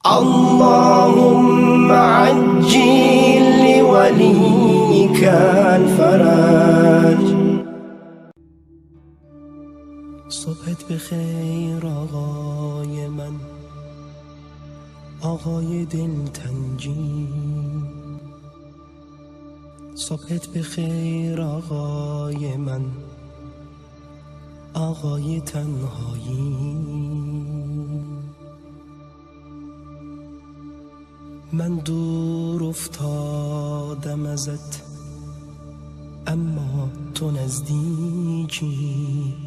اللهم عجل لوليك الفرج. صبحت بخیر آقای من، آقای دلتنجی. صبحت بخیر آقای من، آقای تنهایی. من دور افتادم ازت، اما تو نزدیکی.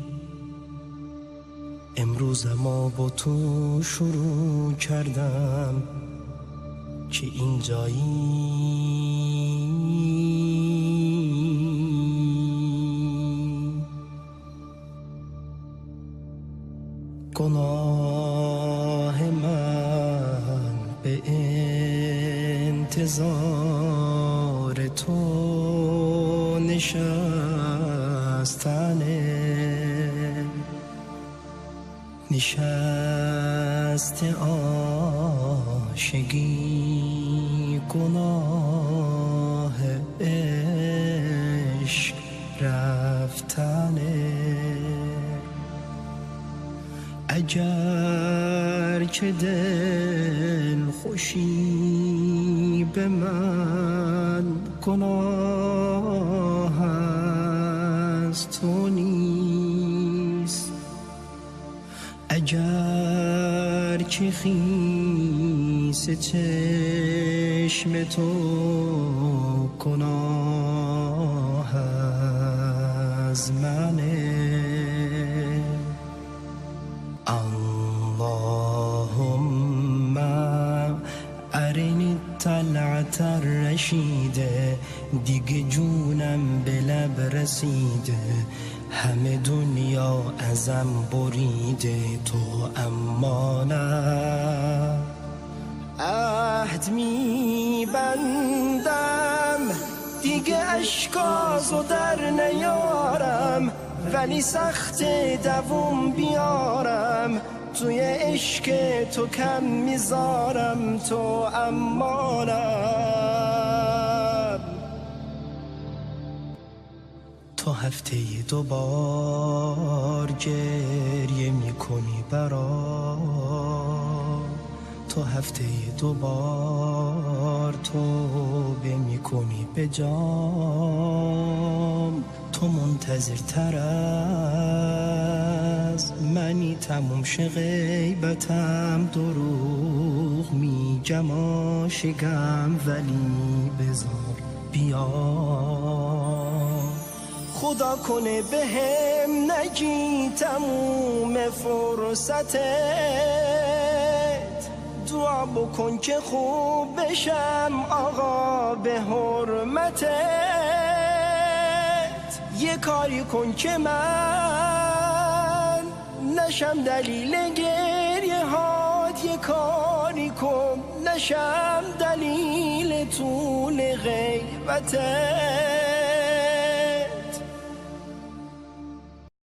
امروز ما با تو شروع کردم که اینجایی. گناه من به انتظار تو نشستنه، نشست عاشقی، گناه عشق رفتنه. اگر که دل خوشی به من، گناه از تو نیست. اگر که خیس چشم تو، گناه از منه. اللهم ارنی طلعت الرشیده، دیگه جونم به لب رسیده. همه دنیا ازم بریده، تو اما نه. عهد میبندم دیگه اشکازو در نیارم، ولی سخت دووم بیارم. توی عشق تو کم میذارم، تو امانم. تو هفته 2 بار گریه میکنی برام، تو هفته 2 بار توبه میکنی به جام. تو منتظرتر از منی، تموم شه غیبتم. دروغ میگم عاشقم، ولی بذار بیا. خدا کنه به هم نگی تموم فرصتت، دعا بکن که خوب بشم آقا به حرمتت. یه کاری کن که من نشم دلیل گریه هات، یه کاری کن نشم دلیل طول غیبتت.